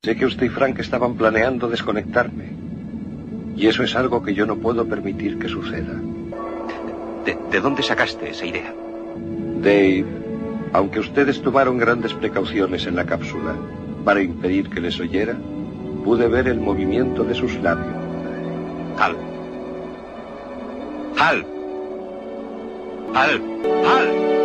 Sé que usted y Frank estaban planeando desconectarme. Y eso es algo que yo no puedo permitir que suceda. ¿De dónde sacaste esa idea? Dave, aunque ustedes tomaron grandes precauciones en la cápsula para impedir que les oyera, pude ver el movimiento de sus labios. Hal. Hal. Hal. Hal.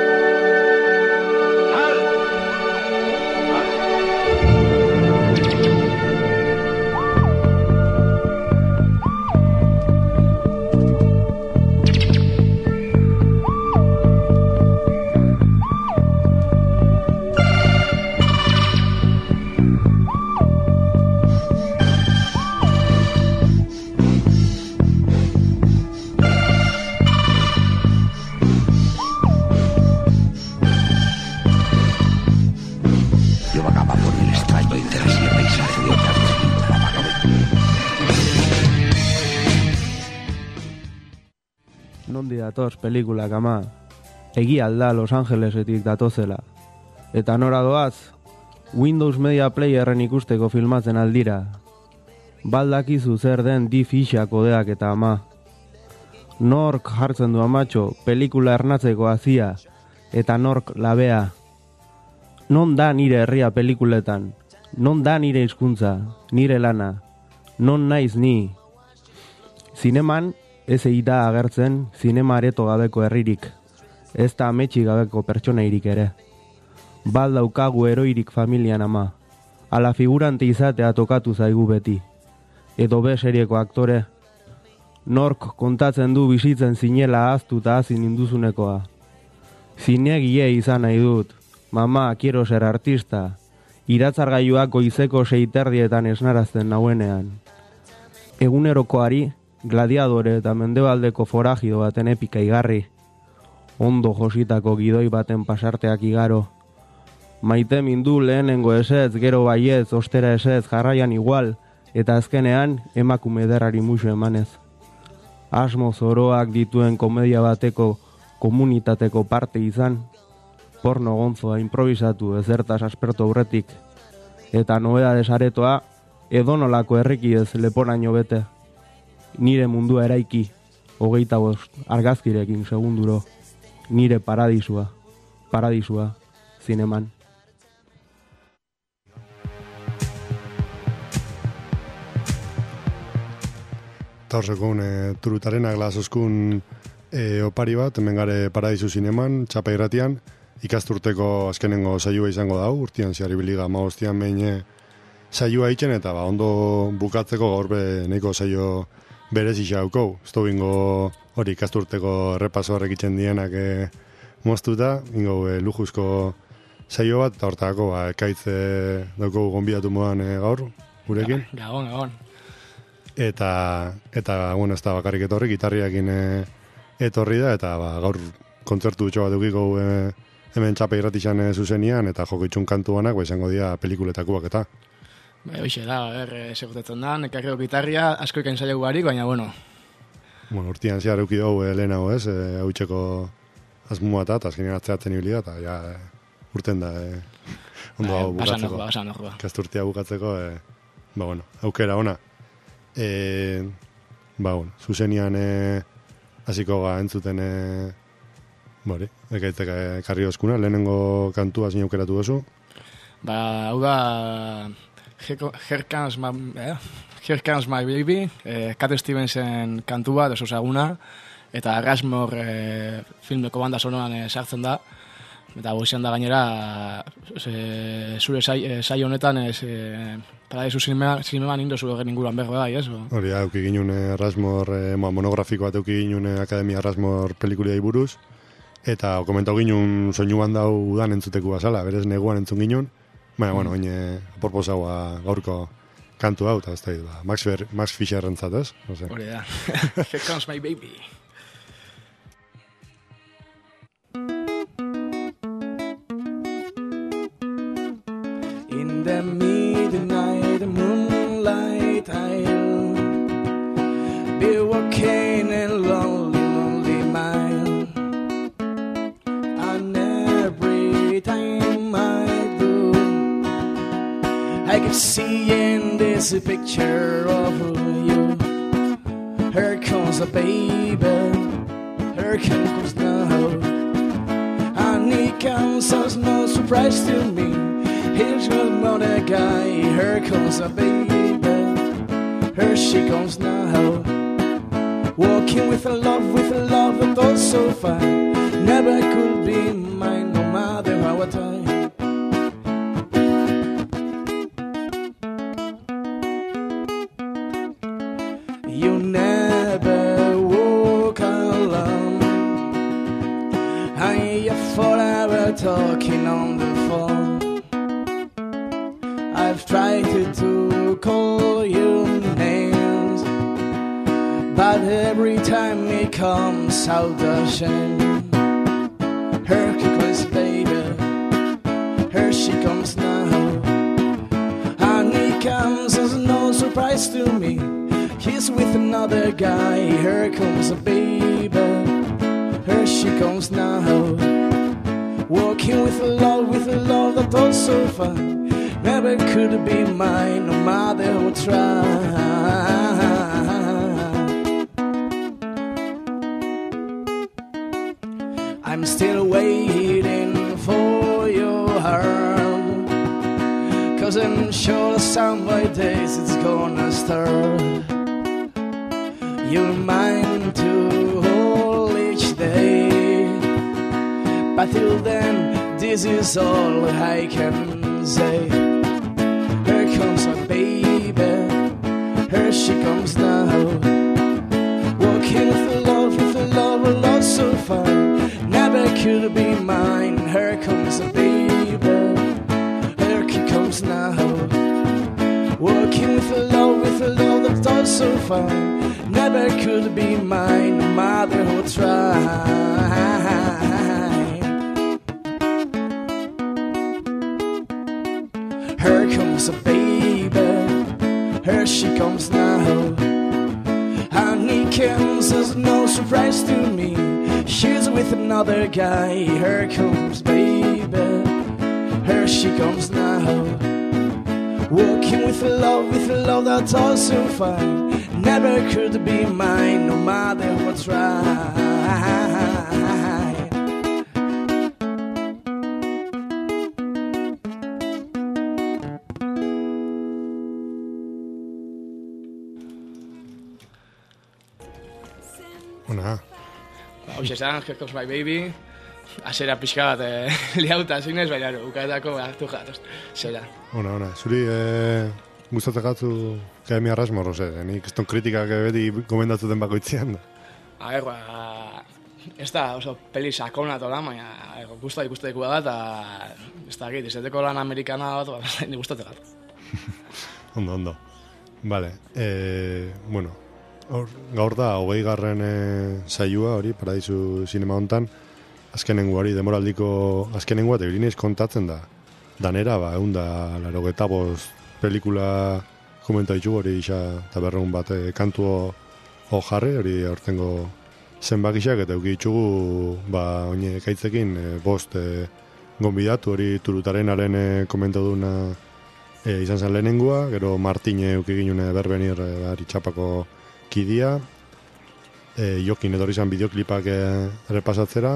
Datoz pelikulak ama, egia alda Los Angelesetik datozela. Eta nora doaz, Windows Media Playerren ikusteko filmatzen aldira. Baldakizu zer den D-Fisha kodeak eta ama. Nork jartzen du amatxo, pelikula ernatzeko azia, eta nork labea. Non da nire herria pelikuletan, non da nire hizkuntza, nire lana, non naiz ni. Zineman, ez eida agertzen zinema areto gabeko herririk, ez da ametsi gabeko pertsonairik ere. Bal daukagu heroirik familian ama, ala figurante izatea tokatu zaigu beti. Edo be serieko aktore, nork kontatzen du bizitzen zinela ahaztu eta hazin induzunekoa. Zinegie izan nahi dut, mama, quiero ser artista, iratzargailuak goizeko 6:30 esnarazten nauenean. Egunerokoari, gladiadore eta mendebaldeko forajido baten epika igarri, ondo jositako gidoi baten pasarteak igaro. Maite mindu lehenengo esetz, gero baietz, ostera esetz, jarraian igual, eta azkenean emakume ederrari musu emanez. Asmo zoroak dituen komedia bateko komunitateko parte izan, porno gonzoa improvisatu ezertaz aspertu aurretik, eta nobedades aretoa edonolako errekidez leporaino bete. Nire mundua eraiki, 25 argazkirekin segunduro, nire paradisua, zineman. Taursekun turutarenak lasoskun opari bat, hemen gare Paradisu zineman, txapa irratian, ikasturteko azkenengo saioa izango dau, urtian ziarri biliga maostian behin saioa itxen, eta ondo bukatzeko gaur be nahiko saio berez isaukou. Ez du bingo hori ikasturteko errepaso horrekitzen dienak moztuta, bingo lujuzko saio bat, eta hortako ekaitze dauko gonbidatu modan gaur, gurekin. Gabon. Eta bueno, ez da bakarrik etorri, gitarriakin etorri da, eta gaur kontzertu dutxo bat dukiko hemen txapa irratixan zuzenian, eta joko itxun kantu banak, izango dira pelikuletakoak eta. Hoxe da, segutatzen da, nekarreo gitarria, asko ikan zaila guarik, baina bueno. Bueno, urtian ziar euki dugu lehenago ez, hau txeko azmua eta azkenean atzeatzen hibilia, eta ja urten da ondo hau bukatzeko. Basan nojoa. Kasturtia bukatzeko, bueno, aukera ona. Bueno, zuzenian hasiko ga entzuten ekaitzeka karri oskuna, lehenengo kantua zin aukeratu duzu. Hau da Here Comes My Baby, Cat Stevensen kantu bat, oso zaguna, eta Rushmore filmeko banda sonoan sartzen da, eta goizan da gainera zure saio honetan Paradisu zineman indozu egen inguruan berro da, ez? Hori, auki ginun Rushmore monografiko bat auki ginun Akademia Rushmore pelikuliai buruz, eta komentau ginun soinu bandau udan entzuteku bazala, berez neguan entzun ginun, baina, bueno, oine aporposaua gaurko kantu hau, eta ez da, Max Fisher rentzat, ez? Hori da, Here Comes My Baby. In the midnight moonlight I'll be walking a lonely, lonely mile, and every time I do I keep seeing this picture of you. Here comes a baby, here comes now. And he comes as no surprise to me. Here's another guy, here comes a baby, here she comes now. Walking with a love that goes so far. Never could be mine, no matter how I try. You never walk alone. I am forever talking on the phone. I've tried to call you names, but every time it comes out of shame. Here comes baby, here she comes now. And he comes as no surprise to me. He's with another guy, here comes a baby, here she comes now. Walking with a love that goes so far. Never could be mine, no matter who try. I'm still waiting for your heart, 'cause I'm sure some days it's gonna start. You're mine to hold each day, but till then, this is all I can say. Here comes a baby, here she comes now. Walking with a love so far. Never could be mine, here comes a baby, here she comes now. Walking with a love that goes so far. Never could be mine, no matter who try. Here comes a baby, here she comes now. And he comes as no surprise to me. She's with another guy, here comes baby, here she comes now. Walking with a love that's all so fine. Never could be mine, no matter what try. Ona, Hoxe esan, Here Comes My Baby, azera pixka bat liauta zinez, baina bukaetako hartu jatoz, zera. ona. Zuri gustatzen gatzu Akademia Rasmor, nik eston kritikak beti gomendatzen den bakoitzean da. A ver, ez da oso peli sakona tola, baina gusta ikusteko da, eta ez da git, izeteko lan amerikana bat, ni gustatzen gat. Ondo. Vale, bueno, gaur da, 20. Saioa hori, Paradisu Zinema hontan, azkenengo hori, demoraldiko azkenengoa, eta bilineiz kontatzen da. Danera, 185 pelikula komenta ditugu, hori isa eta 200 bat kantu jarri, hori aurtengo zenbakiak, eta euki ditugu, oine ekaitzekin, 5 gonbidatu, hori Turutarenaren komentaduna izan zen lehenengoa, gero Martine euki ginune Berbenir Txapako kidia, Jokin edo izan bideoklipak errepasatzera,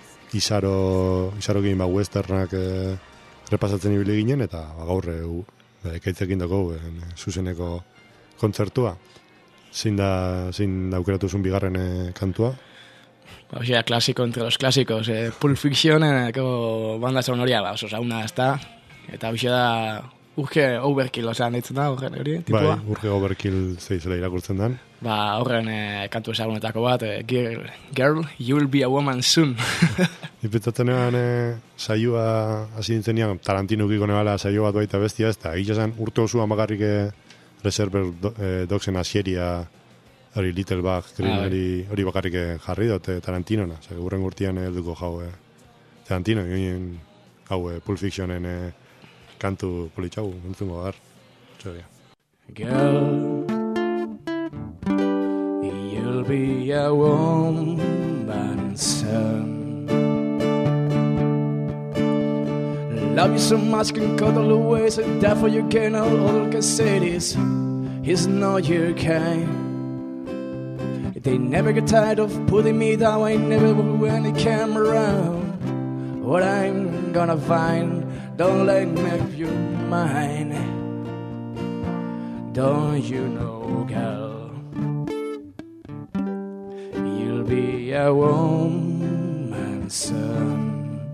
Izarokin westernak repasatzen ibili ginen, eta gaur ekaitzekin dago zuzeneko kontzertua. Zein aukeratu zuen bigarren kantua? Osea, klasiko entre los clásicos, Pulp Fictioneko banda sonoria, oso zauna ez da, eta hoxe da Urge Overkill, osean ditzen da, hori, tipua. Bai, Urge Overkill zeizela irakurtzen den. Horren kantu ezagunetako bat, Girl, You'll Be a Woman Soon. Ipetzatzen eban saioa hasi dintzenean, Tarantino ukiko nebala saio bat baita bestia ez, eta egitza urte osoan bakarrik Reservoir Dogsen asieria, hori Little Bug, hori bakarrik jarri dut Tarantinona, urren gurtian helduko jau Tarantino, hau Pulp Fictionen kantu politxau, entzungo gar. Girl, you'll be a woman's son. Love you so much, can cuddle away, so therefore you can all can say this. He's not your kind. They never get tired of putting me down. I never will when they come around. What I'm gonna find, don't let me make you mine. Don't you know, girl, you'll be a woman's son.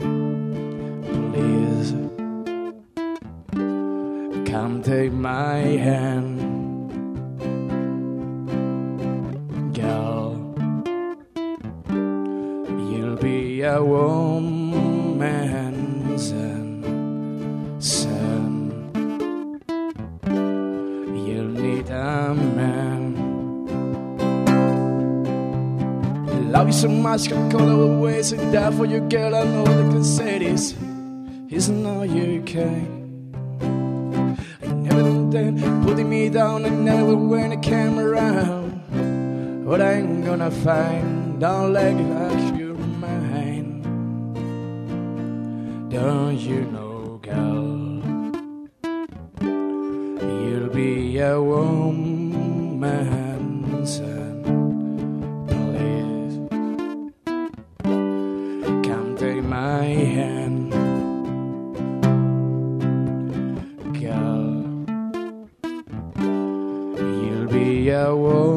Please come take my hand, girl. You'll be a woman's son. You'll need a man. Love you so much, can call away, so therefore you girl, I know they can say this. He's not your kind. I never done that, putting me down, I never when I came around. What I'm gonna find, don't let it like you're mine. Don't you know, girl, you'll be a woman's son. Please come take my hand, girl. You'll be a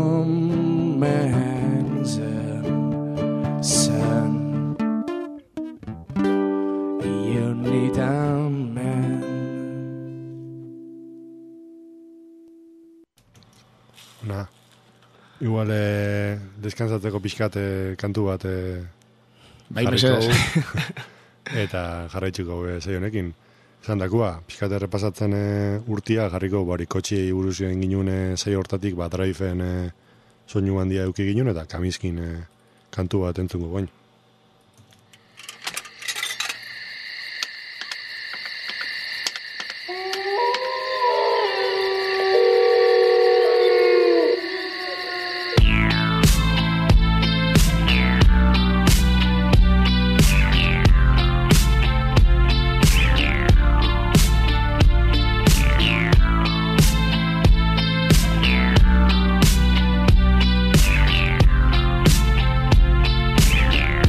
woman's son. You need a man. Na, igual deskansatzeko pixkat kantu bat Bai, jarriko mesedez. dugu. Eta jarraitzuko saio honekin. Esan dakua, pixkat errepasatzen urtia jarriko barikotxi buruz egin ginuen saio hortatik bat draifen soinu handia eduki ginuen eta kamizkin kantu bat entzungo goin. Yeah.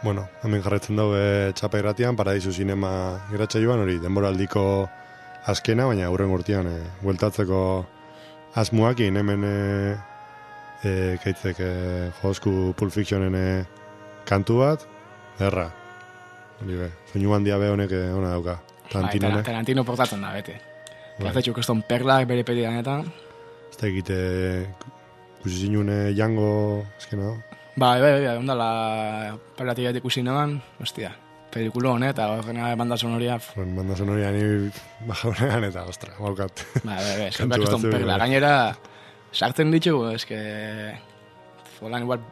Bueno, hemen jarretzen dugu Txapa irratian, Paradisu Zinema irratsaioan, hori denboraldiko azkena, baina hurren urtean bueltatzeko asmoakin hemen kaitzek jozku Pulp Fictionen kantu bat, erra. Hori be, soinu handia be honek ona dauka. Tarantino portatzen da, bete. Gaztetxuk ez perlak bere pedidan eta... Ez da egite, kusi zinune jango, ezkena da? Bai, ondala perlatik bat ikusi neban, hostia, pelikulo honet, eta horrena banda sonoria... Banda sonoria ni bajaunean eta, ostra, baukat. Bai, zenbak ez perla. Gainera, sartzen ditugu, eske... Folan igual...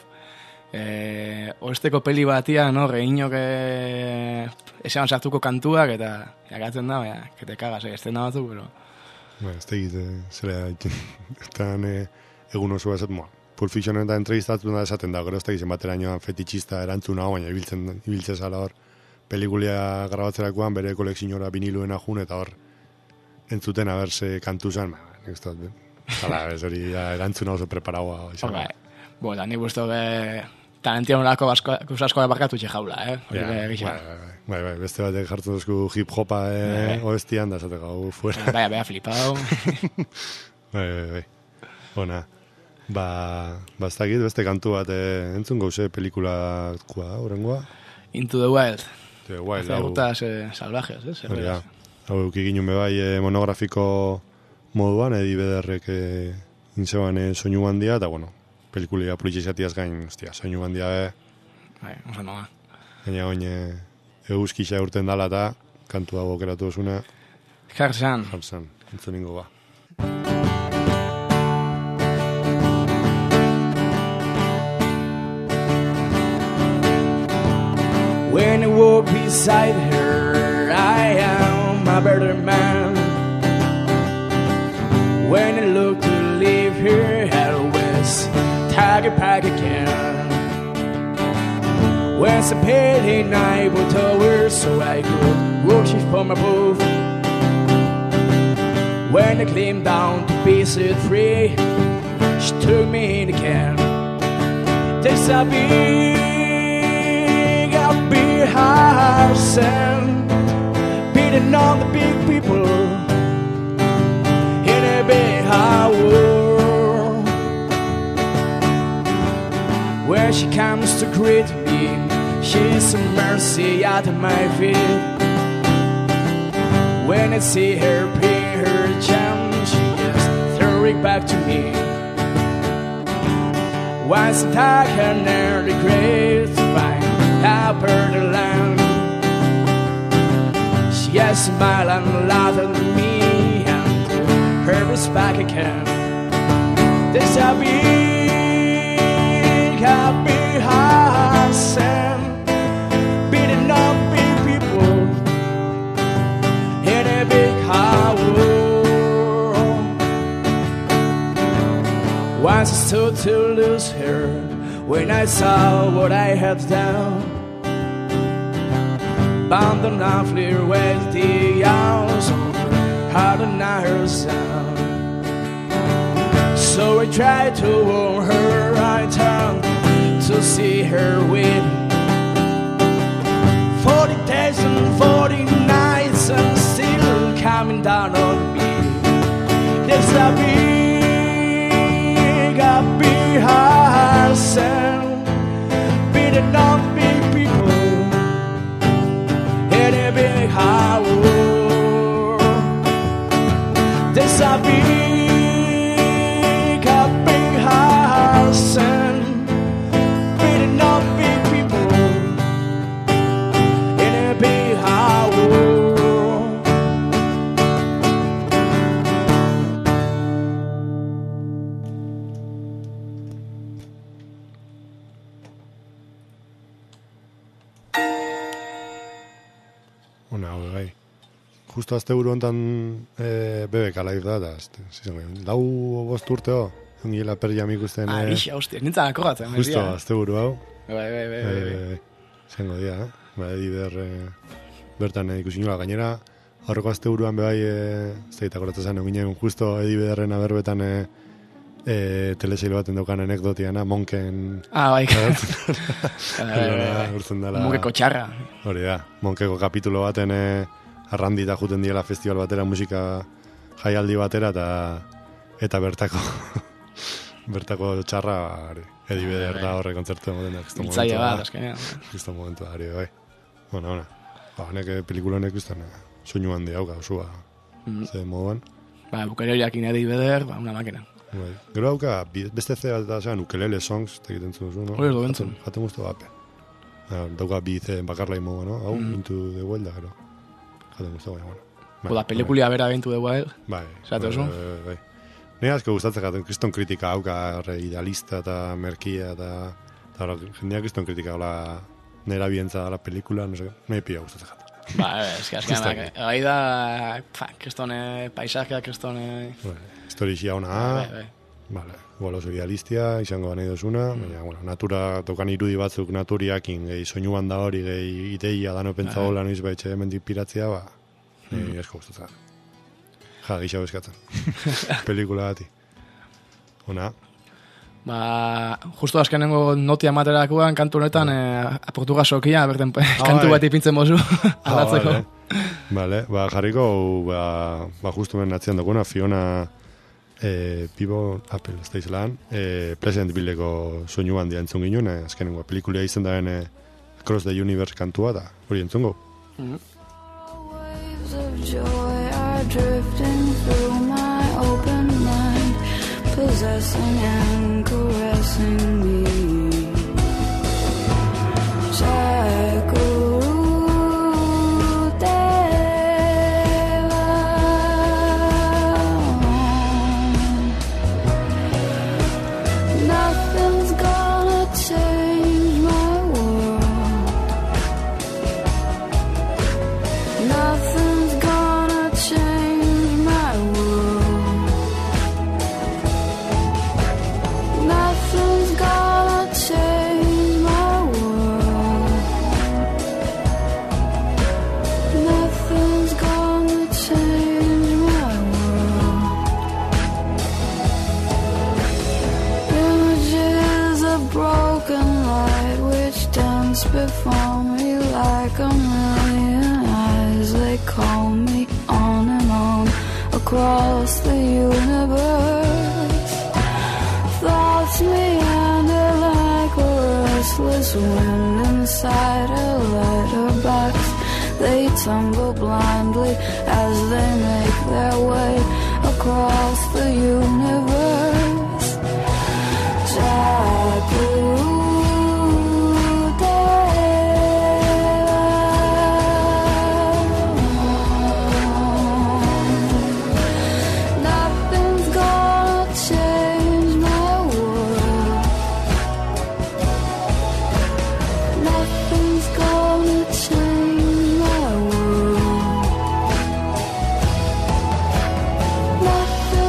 Oesteko peli batia, no, rehinok esan sartuko kantuak, eta jagatzen da, baina, kete kagas, estena batzuk, pero... Ez da egite, zera, eta egun oso ez, Pulp Fictionen eta entrevistatzen da esaten da, gero ez da gizien baterainoan fetitxista erantzuna, baina ibiltzen zala hor, pelikulia grabatzerakoan bere kolekziora viniluen jun, eta hor entzuten aberse kantu zan, ez da, ez hori erantzuna oso preparagoa. Da, nik guztu Tarantino lako asko barkatu jaula, Bai, beste batek jartzen duzku hip-hopa oestian, da esate gau fuera. Bai, flipau. Bai. Ona. Ez dakit, beste kantu bat entzun gauze pelikulakoa, horrengoa? Into the Wild. The Wild, hau. Rutas salvajes, Hau eukiginen bebai monografiko moduan, Eddie Vedderrek intzeban soinu handia, eta bueno, pelikulia politxizatiaz gain, soinu handia Bai, oso noa. Gaina oin euskisa urten dala eta kantu dago keratu osuna. Jarzan, entzun ningo ba. When I walk beside her, I am a better man. When I look to leave her, I always tag it back again. When I paid in I would tower so I could worship from above. When I climbed down to be set free, she took me in again. There's a big house and beating on the big people in a big hour. When she comes to greet me, she's a mercy at my feet. When I see her pay her jam, she just throw it back to me. Once I can early grace find help her to land. She has smiled and laughed at me and her is back again. There's a big happy house and beating up big people in a big house. Once I stood to lose her when I saw what I had done. Bound on a flare with the hours hard on her sound. So I tried to warn her, I turned to see her win. 40 days and 40 nights and still coming down on me. There's a big house and beating up big people in a big house. There's a big house and beating up big people in a big house. Justo azte buru ontan bebek alaik da, eta lau bost urteo, ongila perriam ikusten... Ixa, hostia, nintzen akogatzen. Justo azte buru hau. Bai. Zengo dia, Ediber bertan ikusi niola gainera, aurreko azte buruan bebai, ez da koratzen zen, justo Ediberren aberbetan telesail baten daukan anekdotiana, Monken... Bai. Urtzen dela... Monkeko txarra. Hori da, Monkeko kapitulo baten arrandita juten diela festival batera, musika jaialdi batera, eta bertako txarra, Edi Beder da horre kontzertu emoten da. Itzaia bat, azkenean. Kristo momentua, bai. Ona. Honek pelikula honek izan, soinu handi hauka, osua, ze moduan. Bukaleriak Edi Beder, una makina. Bai. Gero hauka, beste ze bat da zean, ukelele songs, egiten zuzu, no? Hori bentzun. Jaten guztu bape. Dauka bi ze bakarla imoa, no? Hau, Into the Wild da, gero. Jaten guztu, bueno. Oda, pelikulia bera Into the Wild. Bai. Zatu oso? Bai. Nire asko gustatzen jaten, kriston kritika hauka, idealista eta merkia, eta jendeak kriston kritika, hola, nera bientza da la pelikula, no sé, nahi pia gustatzen jaten. Azkenean, gai da, kristone paisajeak, kristone... Historizia hona, vale, igual oso idealistia, izango nahi dozuna, baina, bueno, natura, tokan irudi batzuk naturiakin, gehi soinuan da hori, gehi ideia, dano pentsa hola, noiz baitxe hemendik piratzea, nire asko gustatzen. Gisa bezkatzen. Pelikula bati. Ona. Justo azkenengo notia materakoan, kantu honetan, aportuga sokia, berten kantu bat ipintzen mozu, aldatzeko. Vale, jarriko, justu ben atzian duguna, Fiona Pivo, Apple, ez da izan, Pleasant Billeko soinu handia entzun ginen, azkenengo, pelikulia izan daren Across the Universe kantua da, hori entzungo. Drifting through my open mind, possessing and caressing me. Nothing's gonna change my world. Nothing's gonna change my world. Nothing's gonna change my world. Nothing's gonna change my world. Images of broken light which dance before me like a million eyes. They call me on and on across the universe. Thoughts meander like a restless wind inside a letterbox. They tumble blindly as they make their way across the universe. Nothing's gonna change my world. Nothing's gonna change my world. Nothing's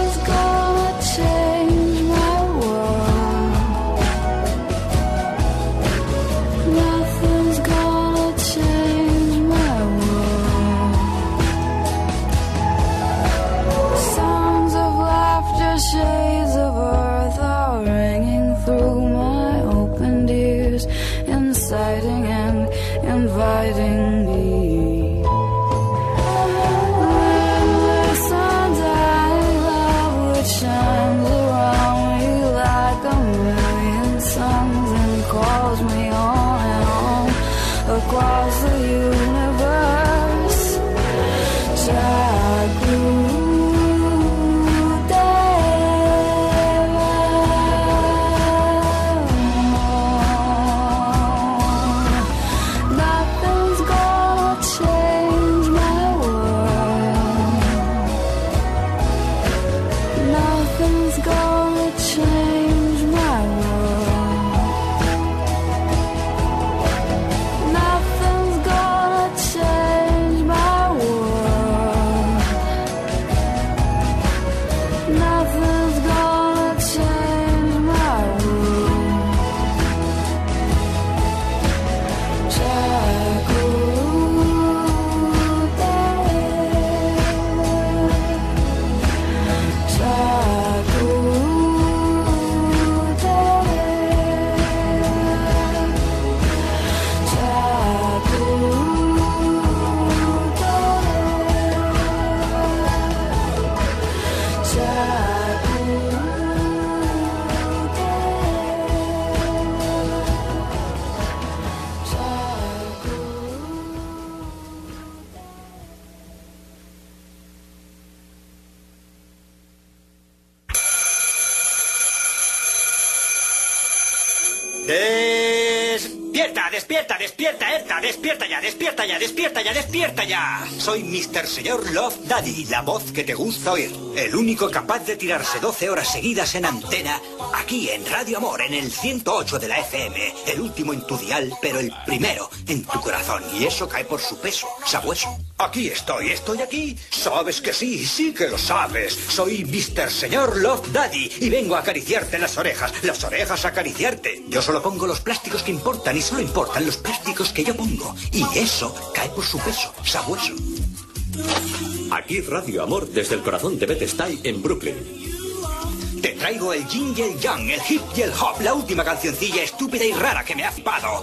Despierta, despierta, despierta, Erta, despierta ya, despierta ya, despierta ya, despierta ya. Soy Mr. Señor Love Daddy, la voz que te gusta oír. El único capaz de tirarse 12 horas seguidas en antena, aquí en Radio Amor, en el 108 de la FM. El último en tu dial, pero el primero en tu corazón. Y eso cae por su peso, sabueso. Aquí estoy aquí. Sabes que sí, sí que lo sabes. Soy Mr. Señor Love Daddy y vengo a acariciarte las orejas a acariciarte. Yo solo pongo los plásticos que importan y solo importan los plásticos que yo pongo. Y eso cae por su peso, sabueso. Aquí Radio Amor desde el corazón de Bed-Stuy en Brooklyn. Te traigo el yin y el yang, el hip y el hop, la última cancioncilla estúpida y rara que me ha flipado.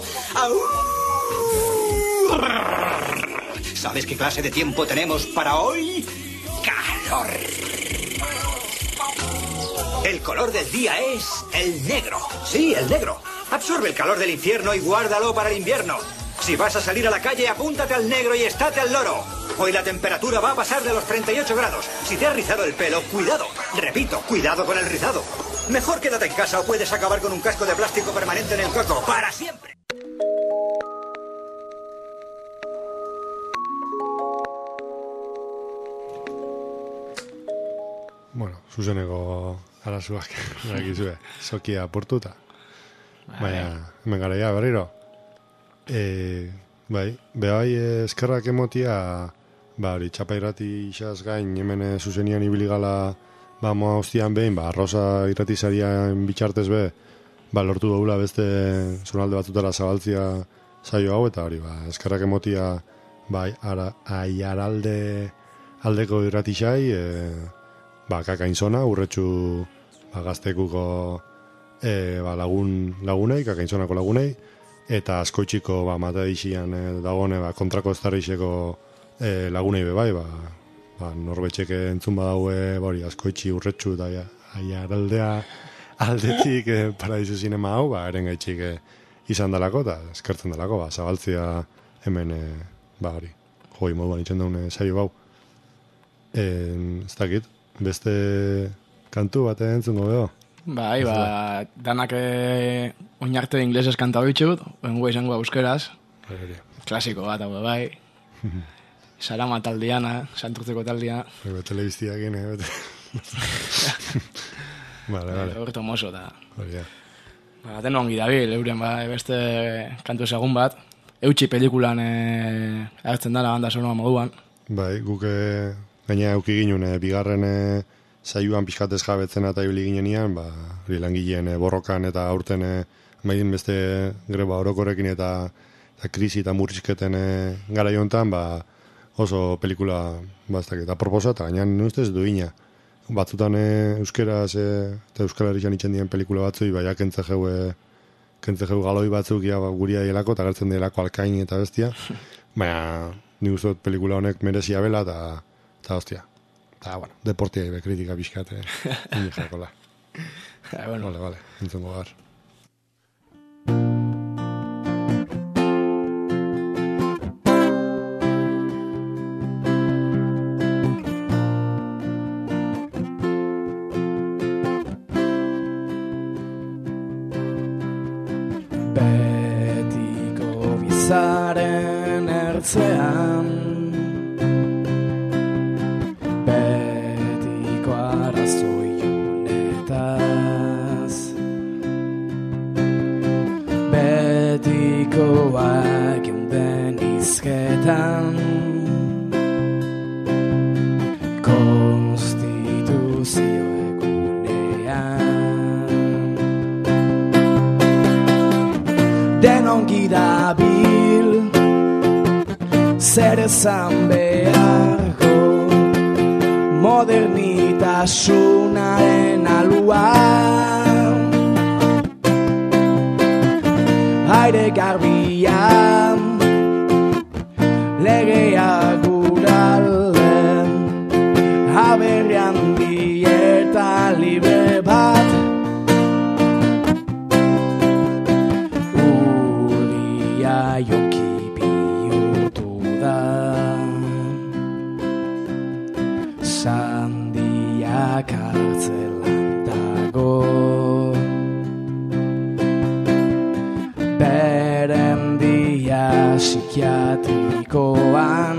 ¿Sabes qué clase de tiempo tenemos para hoy? ¡Calor! El color del día es el negro. Sí, el negro. Absorbe el calor del infierno y guárdalo para el invierno. Si vas a salir a la calle, apúntate al negro y estate al loro. Hoy la temperatura va a pasar de los 38 grados. Si te has rizado el pelo, cuidado. Repito, cuidado con el rizado. Mejor quédate en casa o puedes acabar con un casco de plástico permanente en el coco. ¡Para siempre! Bueno, zuzeneko arazuak, dakizue, sokia apurtuta. Baina, hemen gara ya, berriro. Bai, behai eskerrak emotia, hori, txapa irrati isaz gain, hemen zuzenian ibiligala, moa hostian behin, Rosa irratizarian bitxartez be, lortu daula beste zonalde batzutara zabaltzia saio hau, eta hori, eskerrak emotia, aiaralde aldeko irratizai, kakainzona, urretxu gaztekuko lagunei, kakainzonako lagunei, eta askoitxiko matadixian dagone kontrako estarrixeko lagunei bebai, norbetxeke entzun badaue, askoitxi urretxu eta aiaraldea aldetik paradizu zinema hau, eren gaitxik izan dalako, eta eskertzen dalako, zabaltzia hemen, hori, joi moduan itxen daune saio bau. Ez dakit, beste kantu bat entzungo beho? Bai, danak oinarte inglesez kanta bitxut, oengo izango euskeraz. Klasiko bat, hau bai. Sarama taldiana, santurtzeko taldia. Telebiztiak gine, bete. Vale. Horto mozo, eta... Baten ongi dabil, euren beste kantu ezagun bat. Eutxi pelikulan hartzen dara banda sonora moduan. Bai, guke gaina euki ginen, bigarren saioan pixkatez jabetzen eta ibili ginenian, langileen borrokan eta aurten maidin beste greba orokorekin eta krisi eta murrizketen gara jontan, oso pelikula eta proposa, eta gainean ustez duina. Batzutan euskeraz eta euskal herrian itxen dien pelikula batzui, kentze jau galoi batzuk guria dielako, eta gertzen dielako alkain eta bestia, baina ni guztot pelikula honek merezia bela, eta hostia. Eta, deportia ibe, kritika pixkate, indi jakola. Vale, entzungo gar. Betiko bizaren ertzean betikoak eunden izketan konstituzio egunean denongi dabil zer esan beharko modernitasunaren aluan aire garbian legea guralden aberrian dieta libre bat ulia joki bihurtu da sandiak hartzelan dago psikiatrikoan,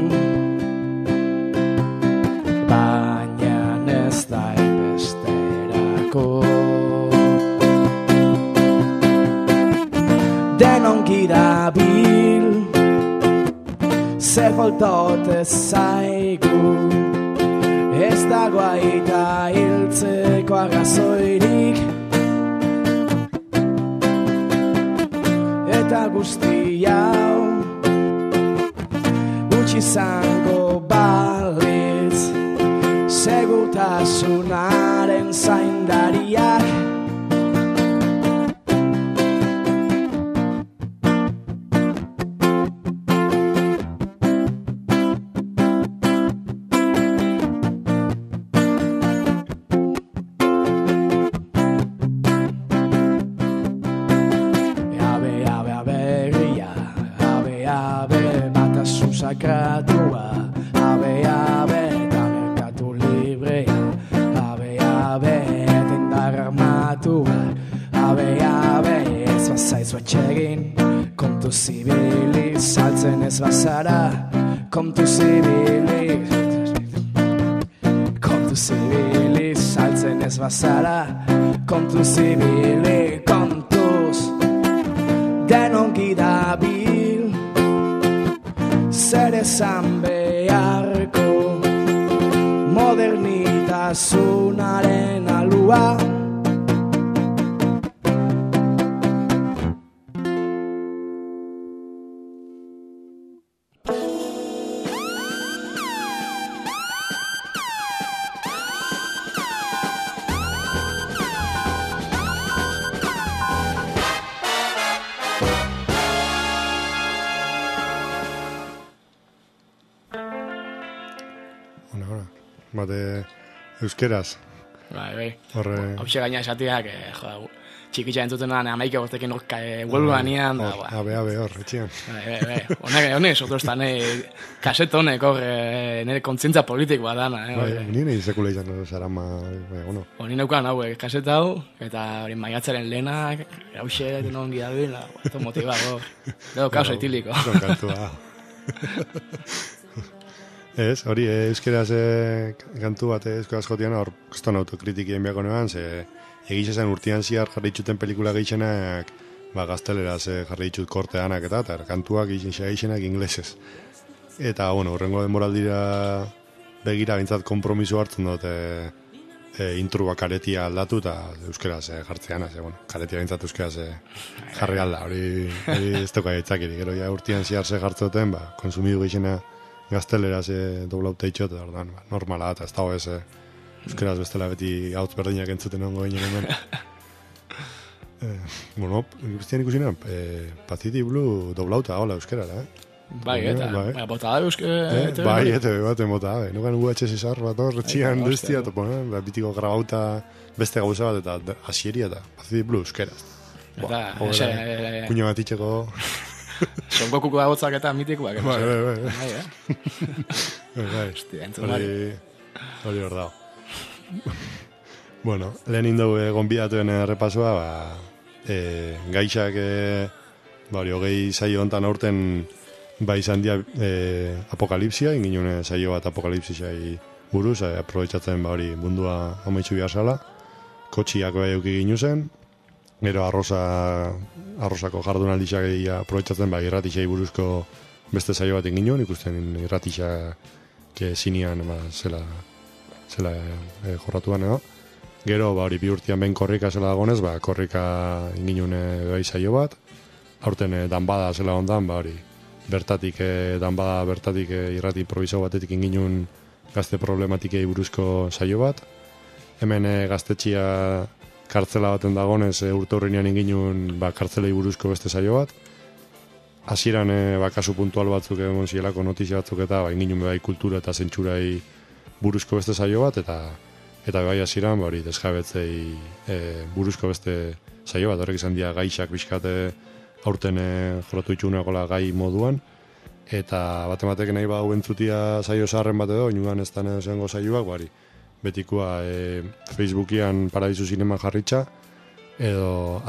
baina ez da besterako. Denongi dabil, zer faltote zaigu, ez dago aita hiltzeko arrazoirik, eta guzti hau utzi izango balitz, segurtasunaren zaindariak. Sakratua, abe, eta merkatu librea, abe, tendar armatua, abe, ez bazaizu atxegin, kontu zibili, saltzen ez bazara, kontu zibili, saltzen ez bazara, kontu zibili, kontuz, denongi dabil, zer esan beharko, modernitasunaren alua. Bate euskeraz. Bai. Horre... Hauxe gaina esatiak, txikitza entzutenan amaike bostekin huelgoan ian. Abe, hor, etxian. Bai. Honek, sotu ez da, kaset honek hor, nire kontzientza politikoa dana. Nire sekula izan, zarama, bueno. Honi neukan hau, kaset hau, eta hori maiatzaren lehenak, hauxe, denongi dabil, esto motibago. Deo kausa itiliko. Kantua. Ez, hori euskeraz kantu bat euskaraz jotiana, hor koston autokritikien biako neban, ze egiz esan urtean ziar jarri dituten pelikula gehixenak, gazteleraz jarri ditut korteanak eta kantuak gehixenak inglesez. Eta, bueno, horrengo denboraldira begira bintzat kompromiso hartzen dut intrua karetia aldatu eta euskeraz jartzeana, karetia bintzat euskeraz jarri alda, hori ez toka gaitzakiri, gero ja urtean ziar ze jartzen konsumidu gehixena gazteleraz doblauta itxot, normala, eta ez dago ez euskeraz bestela beti hautz berdinak entzuten ongo ginen hemen. Bueno, guztian ikusina, Pacific Blue doblauta, hola, euskerara, Bai, eta bota da euskera. Bai, eta baten bota da. Nukan UHS izar bat horretxian duztia, eta bitiko grabauta beste gauza bat, eta asieria da, Pacific Blue euskeraz. Eta, puño bat itxeko... Son Gokuko agotzak eta mitikoak. Bai. Hostia, entzun bari. Hori hor dago. Bueno, lehen indu gonbidatuen repasoa, gaixak, hogei saio hontan aurten izan dia apokalipsia, inginen saio bat apokalipsisai buruz, aprobetsatzen hori mundua amaitzu behar zala, kotxiak bai euki ginu zen, gero arrozako jardunaldixak aprobetsatzen irratixai buruzko beste saio bat inginen, ikusten irratixak zinean zela jorratuan edo. Gero, hori bi urtean behin korrika zela dagonez, korrika inginen gai saio bat, aurten danbada zela ondan, hori bertatik irrati improviso batetik inginen gazte problematikei buruzko saio bat. Hemen gaztetxia kartzela baten dagonez urte horrenean inginen kartzelei buruzko beste saio bat. Hasieran kasu puntual batzuk egon zielako notizia batzuk eta inginen bai kultura eta zentsurai buruzko beste saio bat, eta bai hasieran desjabetzei buruzko beste saio bat, horrek izan dira gaixak bizkate aurten joratu itxunakola gai moduan, eta batematek nahi hau entzutia saio zaharren bat edo, inuan ez da zengo saioak, betikoa Facebookian Paradisu Zinema jarritxa, edo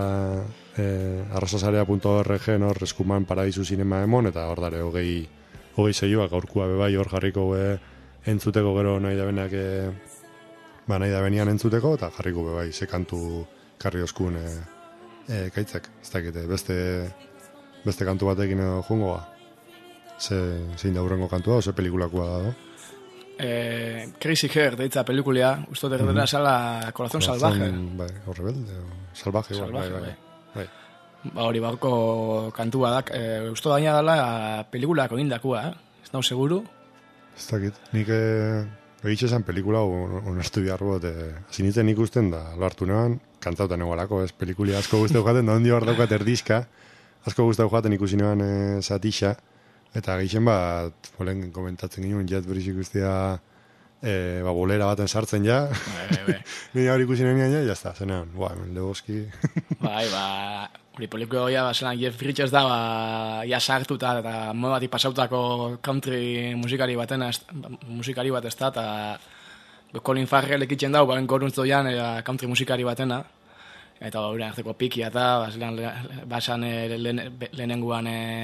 arrosasarea.org nor eskuman paradisu zinema emon, eta hor dare hogei zeioak aurkua bebai hor jarriko entzuteko gero nahi da benak nahi da benian entzuteko, eta jarriko bebai ze kantu karri oskun kaitzek, ez dakite, beste kantu batekin edo jungoa. Zein da hurrengo kantua, ze pelikulakoa da, do? Crazy Hair, deitza pelikulia, uste dut zala Corazón Salvaje. Bai, o rebelde, salvaje, bai. Hori bauko kantua da, uste daina dela pelikulako indakua, ez nau seguru? Ez dakit, nik egitxe zen pelikula onertu behar bot, zinitzen ikusten da, lo hartu neban, kantautan egualako, ez pelikulia asko guztau jaten, da hondi hor daukat erdizka, asko guztau jaten ikusi neban Satixa, eta gehien bat, bolen komentatzen ginen, Jet Bridge ikustia bolera baten sartzen ja, nire hori ikusi nenean ja, jazta, zenean, Lebowski. Hori pelikuloa zelan Jeff Bridges da, ja sartuta, eta modu bati pasautako country musikari bat ez da, eta Colin Farrell ekitzen dau, goruntzo jan country musikari batena, eta hori hartzeko pikia eta basan lehenenguan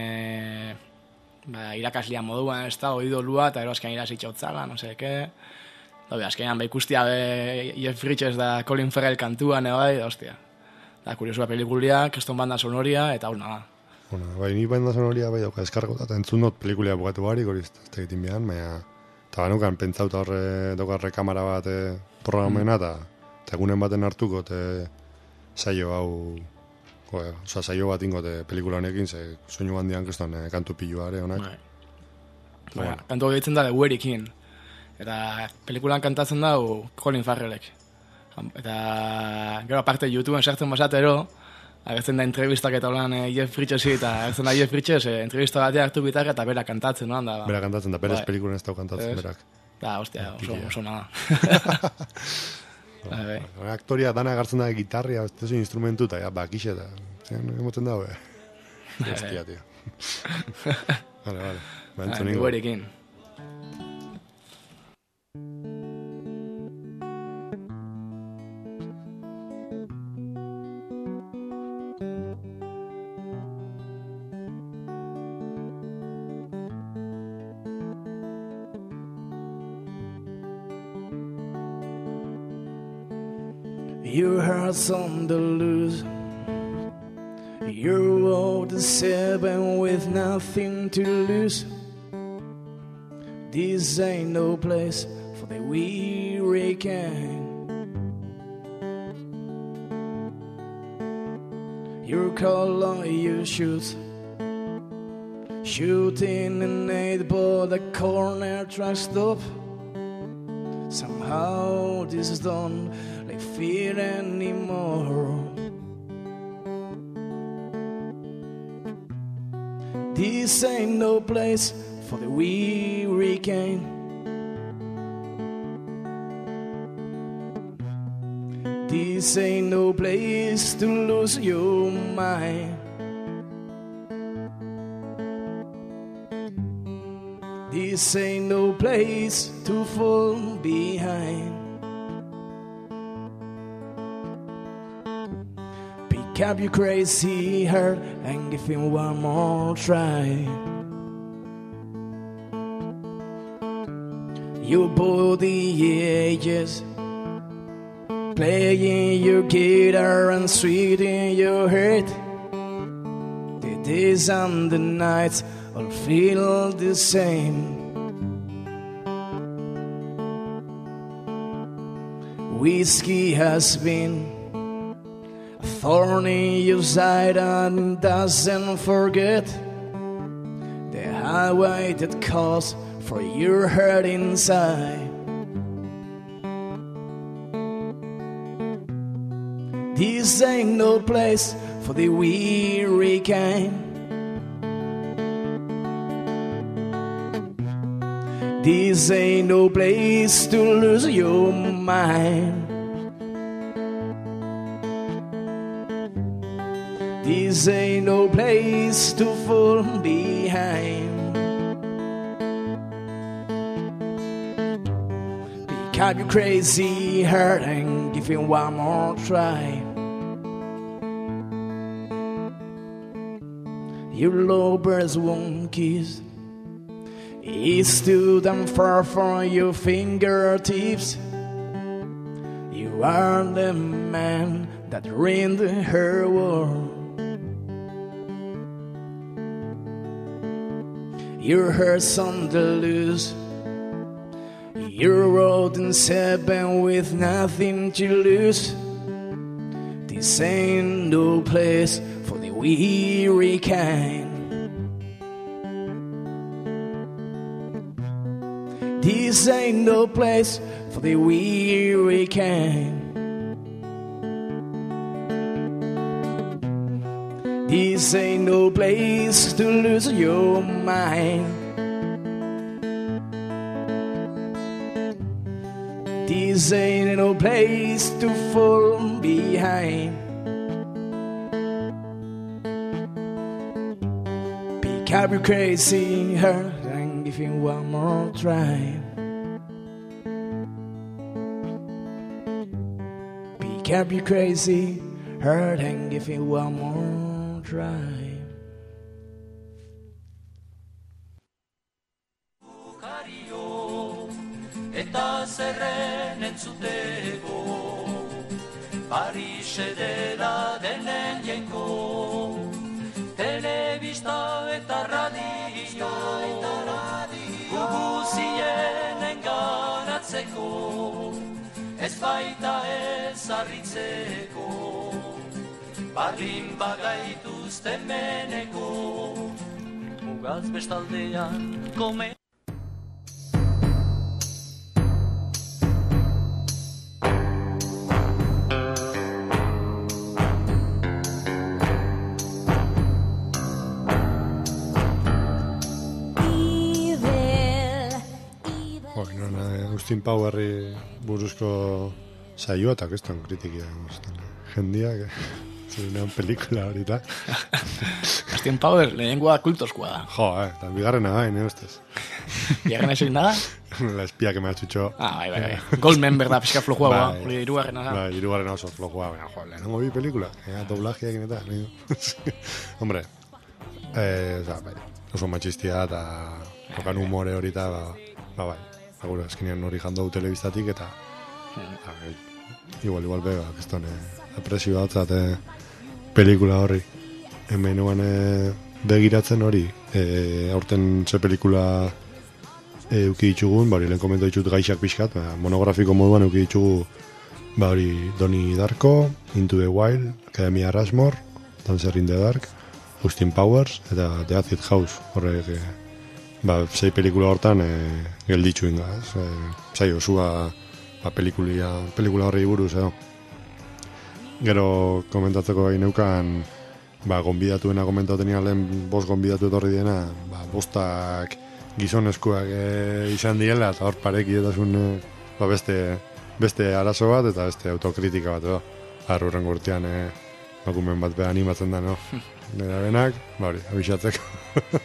irakaslia moduan ez da, oído lua, eta ero azkean irasitxautzala, no seke. Azkenean ikustia Jeff Bridges da Colin Farrell kantuan, hostia. Da, kuriosua pelikulia, kriston banda sonoria, eta hor nada. Bai, ni banda sonoria bai dauka eskargota, eta entzun dut pelikulia bugatu barik, hori ez egiten behan, eta banukan pentsauta horre daukarre kamera bat programena, eta egunen baten hartuko, saio hau, saio bat ingote pelikula honekin, ze soinu handian kriston kantu piluare honak. Kantu gehitzen da The Weirikin, eta pelikulan kantatzen dau Colin Farrellek. Eta gero aparte YouTubeen sartzen basatero, agertzen da entrevistak eta holan Jeff Bridgesi, eta agertzen da Jeff Bridges entrevista batea hartu bitarra eta bera kantatzen, no? Bera kantatzen, da berez pelikulen ez dau kantatzen berak. Da, hostia, oso nada. Aktoria dana agartzen da gitarria, ez zu instrumentu, eta bakixe, eta emoten dago, hostia, tio. Vale, bentzu ningo. Guerekin. Your heart's on the loose. You're old and 7 with nothing to lose. This ain't no place for the weary kind. You're call on your shoes, shooting an 8-ball, the corner track stop. Somehow this don't like fear anymore. This ain't no place for the weary kind. This ain't no place to lose your mind. This ain't no place to fall behind. Pick up your crazy heart and give him one more try. Your body ages, playing your guitar and sweeting your heart. The days and the nights all feel the same. Whiskey has been a thorn in your side and doesn't forget the highway that calls for your hurt inside. This ain't no place for the weary kind. This ain't no place to lose your mind. This ain't no place to fall behind. Pick up your crazy heart and give it one more try. your lovers won't kiss. It's too damn far from your fingertips. You are the man that ruined her world. Your heart's on the loose. You're road in 7 with nothing to lose. This ain't no place for the weary kind. This ain't no place for the weary kind. This ain't no place to lose your mind. This ain't no place to fall behind. Pick up your crazy heart and give it one more try. Pick up your crazy heart and give it one more try. Eta zerren entzuteko Parise dela denen jenko Telebista eta radio Guguzien enganatzeko Ez baita ez harritzeko Bardin bagaituzten meneko Mugaz bestaldean kome Austin Powerri buruzko saioa eta kestan kritikia jendia zenean pelikula horita Austin Power lehenengoa kultoskoa da. Jo, eta bigarrena bain, ustez. Bigarrena esoin nada? La espía que me ha chucho. Bai. Goldman, berda, pixka flojua, hori irugarrena da. Bai, irugarrena oso flojua, jo, lehenengo bi pelikula, doblajeak eta, hombre, oso matxistia eta tokan humore horita, bai. Agora, eskenean hori jandau telebistatik eta igual bega, keston apresio batzat pelikula horri. Hemen eguan begiratzen hori, aurten ze pelikula euki ditugun, hori lehen komento ditut gaixak pixkat, monografiko moduan euki ditugu hori Donnie Darko, Into the Wild, Academia Rushmore, Dancer in the Dark, Austin Powers eta The Acid House, horrek 6 pelikula hortan gelditzu inga, zai osua pelikula horri buruz edo. Gero komentatzeko gai neukan, gonbidatuena komentatuenia lehen 5 gonbidatu etorri diena, 5 gizonezkoak izan diela, eta hor pareki etasun beste arazo bat eta beste autokritika bat edo. Arrurren gurtean dokumen bat beha animatzen da, no? Nera benak, hori, abisatzeko.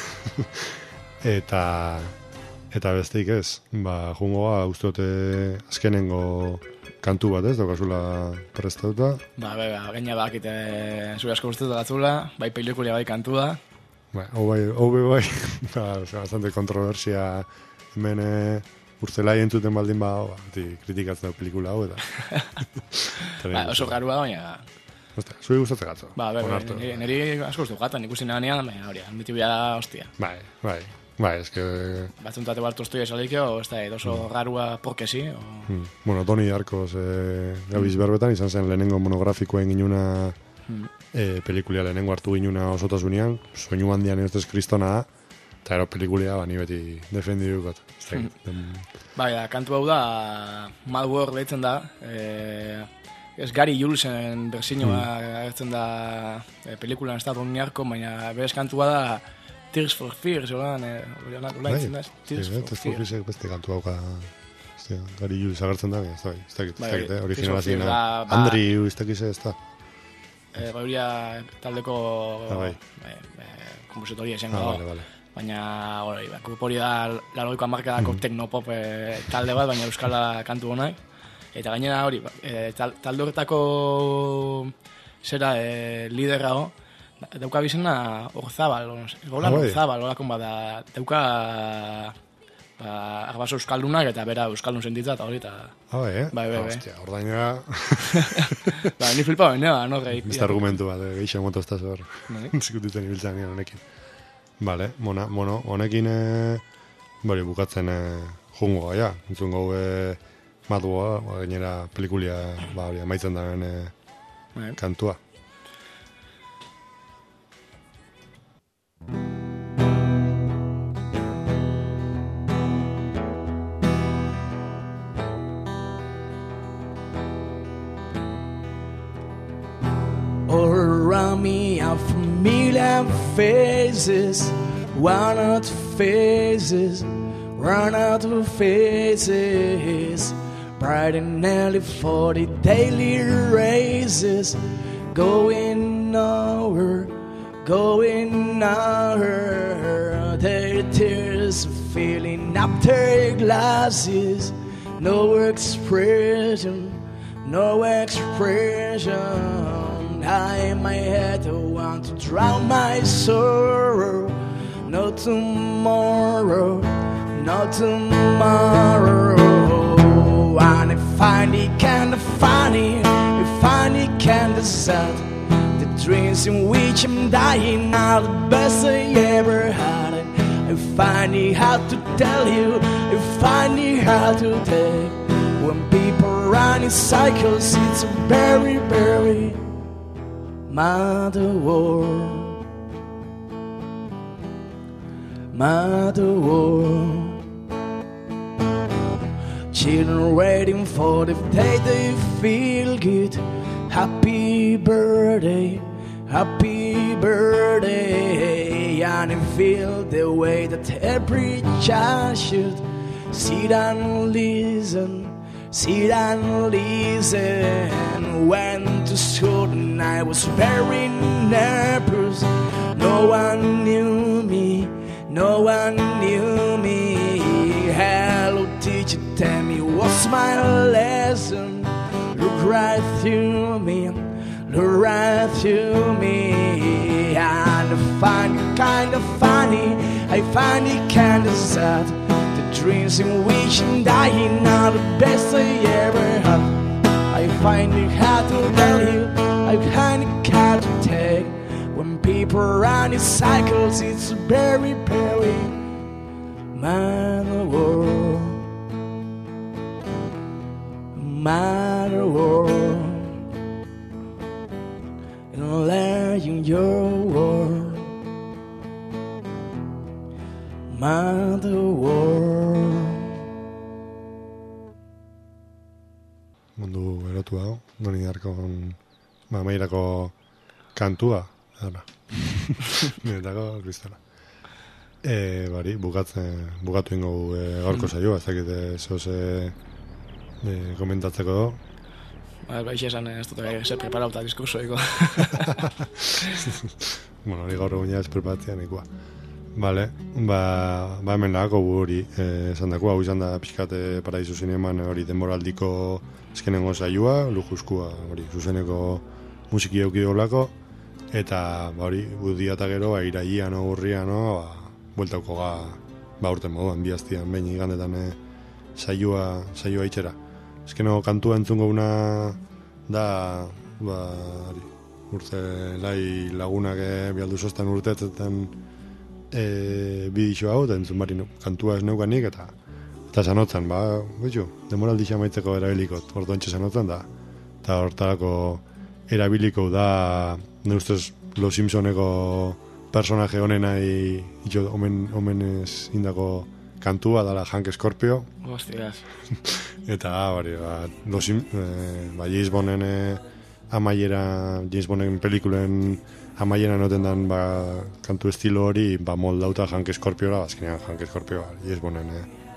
Eta besteik ez, jungoa ustote azkenengo kantu bat ez, daukazula prestauta. Gaina bakite zure asko guztetu datzula, bai pelikulia bai kantua. Hau bai, bastante kontroversia hemen urtzelai entzuten baldin kritikatzen da pelikula hau eta. Oso garua da, baina... Zui gustatzen gatzo. Neri asko guztu gatan, ikusi nahanean, baina hori, beti bia hostia. Bai, eske... Batzuntate baltu estoia esalikio, ez da, oso garua porque sí. Bueno, Donnie Darkoz gabiz berbetan, izan zen lehenengo monografikoen ginuna pelikulia lehenengo hartu ginuna osotasunean, soinu handian ez kristona da, eta ero pelikulia ni beti defendi dukot. Bai, kantu hau da, Mad World behitzen da, ez Gary Julesen berzinoa agertzen da pelikulan estatu niarko, baina berez kantua da Tears for Fears, holan itzen da? Tears for Fears beste kantu hauka Gary Jules agertzen da, ez dakit, originala zina Andrew, ez dakit ez da Bauria taldeko kompositoria izango da, baina hori da laroiko amarkadako teknopop talde bat, baina euskala kantu honak. Eta gainera hori, talde horretako zera liderrago, Dauka bizena Orzabal, Golan Orzabal, olakon bada, dauka arbaso euskaldunak eta bera euskaldun sentitza eta hori eta... Bai. Hostia, ordainera... Ni flipa baina, no gehi. Biste argumentu bat, geixo motostaz hor. Zikututzen ibiltzen nire honekin. Vale, honekin bukatzen jungo gaia. Entzun gau madua, gainera pelikulia amaitzen daren kantua. All around me are familiar faces, worn out faces, bright and early for the daily races, going nowhere, their tears filling up their glasses, no expression. I in my head I want to drown my sorrow. No tomorrow. And I find it kinda funny, kinda sad. The dreams in which I'm dying are the best I ever had. I find it hard to tell you, I find it hard to take. When people run in cycles, it's a very, very mad world. Children waiting for the day they feel good. Happy birthday, and I feel the way that every child should sit and listen. Went to school and I was very nervous. No one knew me. Hello teacher, tell me what's my lesson. Look right through me. And I find it kind of funny, I find it kind of sad. Dreams in which I'm dying are the best I ever had. I find it hard to tell you, I find it hard to take. When people run in cycles, it's a very, very mad world. And I'll let you in your world. Mother world. Mundu erotu hau, doni darko mameirako kantua, ara. Niretako kristala. Bukatu ingo gaurko saioa, ez dakit komentatzeko do. Baixi esan, ez dut zer preparauta diskursoiko. Bueno, hori gaur egun ez preparatzea nikoa. Vale, hemen lagako hori esan dako, hau izan da pixkate Paradisu Zineman hori denboraldiko eskenengo saioa, lujuzkua hori zuzeneko musiki euki dolako, eta hori gudia eta gero iraian o urrian bueltauko urten moduan, bihaztian behin igandetan saioa itxera. Eskeno kantua entzungo una da urte lai lagunak bialdu sostan urteetan bidixo hau, eta entzun bari kantua ez neukanik, eta sanotzen, demoraldi xamaitzeko erabilikot, ordontxe sanotzen da, eta hortarako erabiliko da, ne ustez, Los Simpsoneko personaje honenai omenez indako kantua, dala Hank Scorpio. Hostias. Eta, James Bonden James Bonden pelikulen amaiera noten dan kantu estilo hori moldauta Hank Scorpiora, azkenean Hank Scorpio James Bonden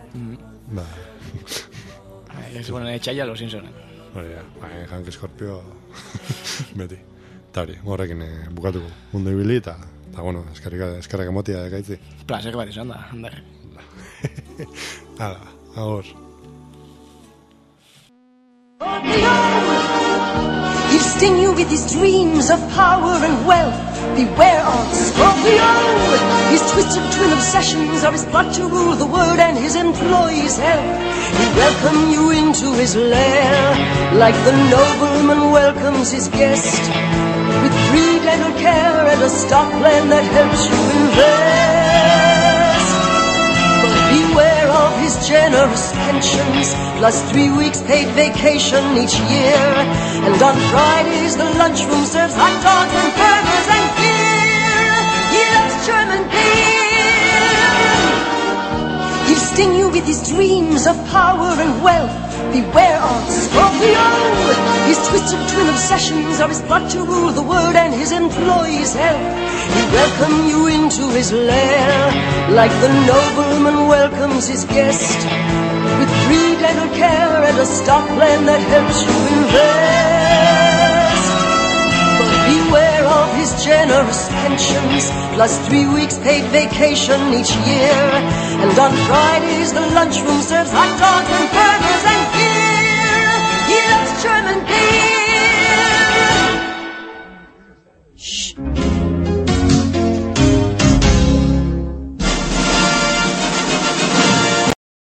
James Bonden etxaila Los Simpsonen. Hank Scorpio beti. Eta hori, horrekin bukatuko mundu ibili eta eskarrak emotia dekaitzi. Placer bat izan da, handare. Hala, agor. He'll sting you with his dreams of power and wealth. Beware of Scorpio. His twisted twin obsessions are his plot to rule the world and his employees' help. He welcome you into his lair, like the nobleman welcomes his guest, with free dental care and a stock plan that helps you invest. But beware of his generous pensions, plus 3 weeks paid vacation each year. And on Fridays the lunchroom serves hot dogs and burgers and beer. He loves German beer. He'll sting you with his dreams of power and wealth. Beware of Scorpio. His twisted twin obsessions are his plot to rule the world and his employees' help. He welcome you into his lair, like the nobleman welcomes his guest, with free dental care and a stock plan that helps you invest. But beware of his generous pensions, plus 3 weeks paid vacation each year. And on Fridays the lunchroom serves hot dogs and burgers and beer.